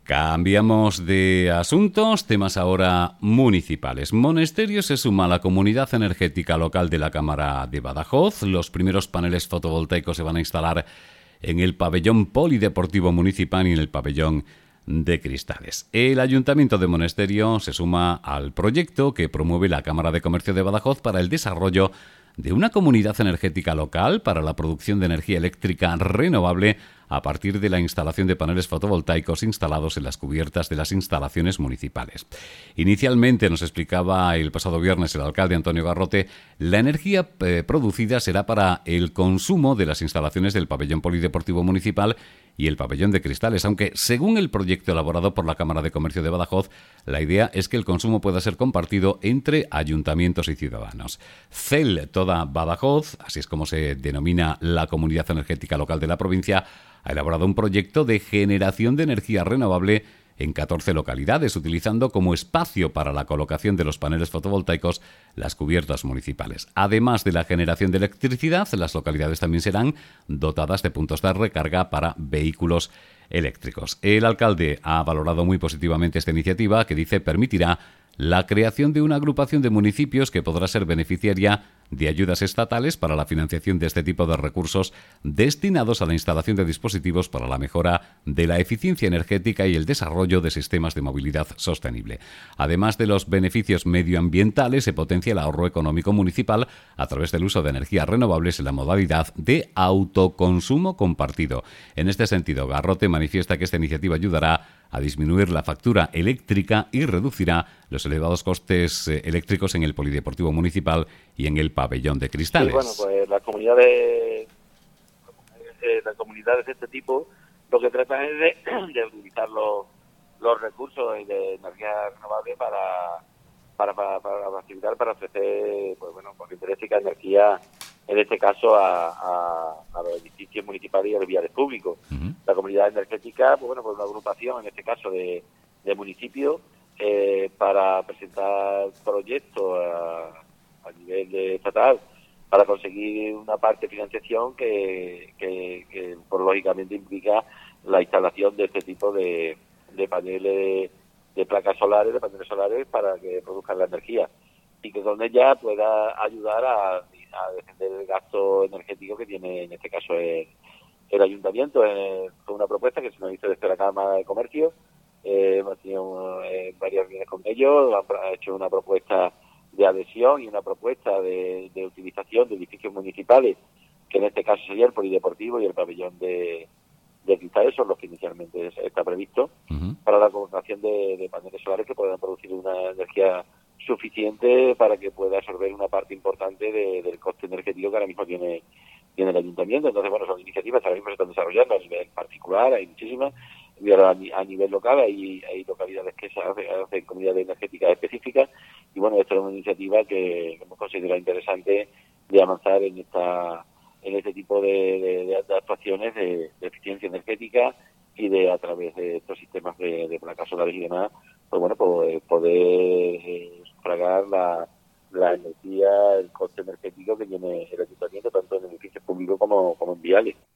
Cambiamos de asuntos, temas ahora municipales. Monesterio se suma a la comunidad energética local de la Cámara de Badajoz. Los primeros paneles fotovoltaicos se van a instalar en el pabellón polideportivo municipal y en el pabellón de Cristales. El Ayuntamiento de Monesterio se suma al proyecto que promueve la Cámara de Comercio de Badajoz para el desarrollo de una comunidad energética local para la producción de energía eléctrica renovable a partir de la instalación de paneles fotovoltaicos instalados en las cubiertas de las instalaciones municipales. Inicialmente, nos explicaba el pasado viernes el alcalde Antonio Garrote, la energía producida será para el consumo de las instalaciones del pabellón polideportivo municipal y el pabellón de Cristales, aunque según el proyecto elaborado por la Cámara de Comercio de Badajoz, la idea es que el consumo pueda ser compartido entre ayuntamientos y ciudadanos. CEL Toda Badajoz, así es como se denomina la comunidad energética local de la provincia, ha elaborado un proyecto de generación de energía renovable en 14 localidades, utilizando como espacio para la colocación de los paneles fotovoltaicos las cubiertas municipales. Además de la generación de electricidad, las localidades también serán dotadas de puntos de recarga para vehículos eléctricos. El alcalde ha valorado muy positivamente esta iniciativa, que dice permitirá la creación de una agrupación de municipios que podrá ser beneficiaria de ayudas estatales para la financiación de este tipo de recursos destinados a la instalación de dispositivos para la mejora de la eficiencia energética y el desarrollo de sistemas de movilidad sostenible. Además de los beneficios medioambientales, se potencia el ahorro económico municipal a través del uso de energías renovables en la modalidad de autoconsumo compartido. En este sentido, Garrote manifiesta que esta iniciativa ayudará a disminuir la factura eléctrica y reducirá los elevados costes eléctricos en el polideportivo municipal y en el pabellón de Cristales. Sí, bueno, pues las comunidades de este tipo lo que tratan es de utilizar los recursos de energía renovable para facilitar, para ofrecer, pues bueno, corriente eléctrica, energía, en este caso a los edificios municipales y a los viales públicos. Uh-huh. La comunidad energética, pues bueno, pues una agrupación, en este caso de municipios, para presentar proyectos a nivel estatal para conseguir una parte de financiación que por lógicamente implica la instalación de este tipo de paneles, de placas solares, de paneles solares para que produzcan la energía y que con ella pueda ayudar a defender el gasto energético que tiene en este caso el ayuntamiento. Fue una propuesta que se nos hizo desde la Cámara de Comercio, hemos tenido varias reuniones con ellos, han hecho una propuesta de adhesión y una propuesta de utilización de edificios municipales, que en este caso sería el polideportivo y el pabellón de Cristales, son los que inicialmente está previsto, uh-huh, para la colocación de paneles solares que puedan producir una energía suficiente para que pueda absorber una parte importante del coste energético que ahora mismo tiene el ayuntamiento. Entonces, bueno, son iniciativas que ahora mismo se están desarrollando a nivel particular, hay muchísimas, y ahora a nivel local hay localidades que se hacen comunidades energéticas específicas, y bueno, esta es una iniciativa que hemos considerado interesante de avanzar en este tipo de actuaciones de eficiencia energética y de, a través de estos sistemas de placas solares y demás, pues bueno, pues poder sufragar la energía, el coste energético que tiene el ayuntamiento, tanto en edificios públicos como en viales.